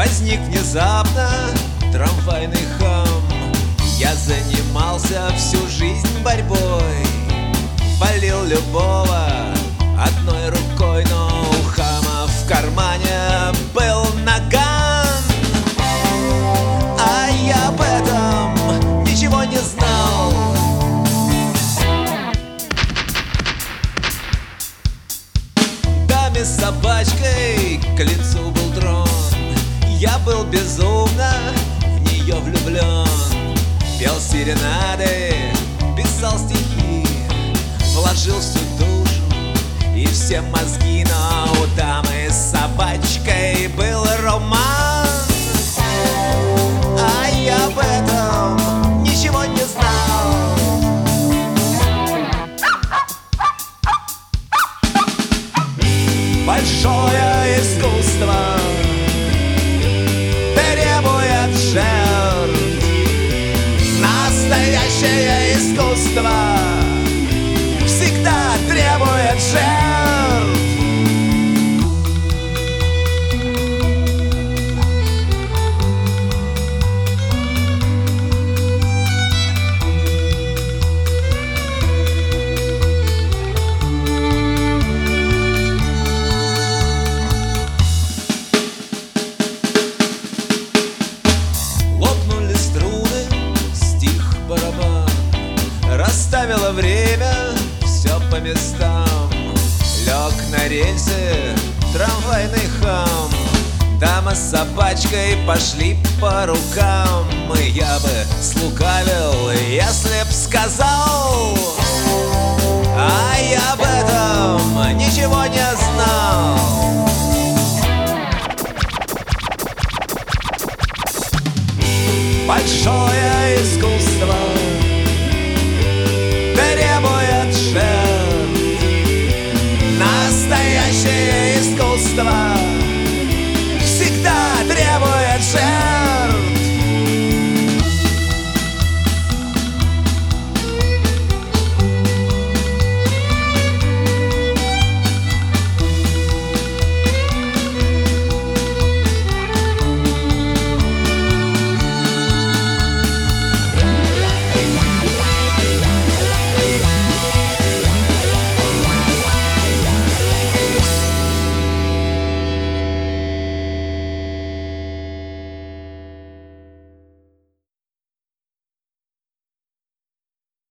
Возник внезапно трамвайный хам. Я занимался всю жизнь борьбой, полил любого одной рукой, но у хама в кармане был наган. А я об этом ничего не знал. Даме с собачкой к лицу был трон. Я был безумно в нее влюблен. Пел серенады, писал стихи, вложил всю душу и все мозги. Но у дамы с собачкой был роман. А я об этом ничего не знал. Большое искусство требует жертв. Настоящее искусство всегда требует жертв. Лопнули струны, стих барабан, расставило время все по местам. Лег на рельсы трамвайный хам. Дама с собачкой пошли по рукам. И я бы слукавил, если б сказал, а я об этом ничего не знал. Большое искусство требует жертв. Настоящее искусство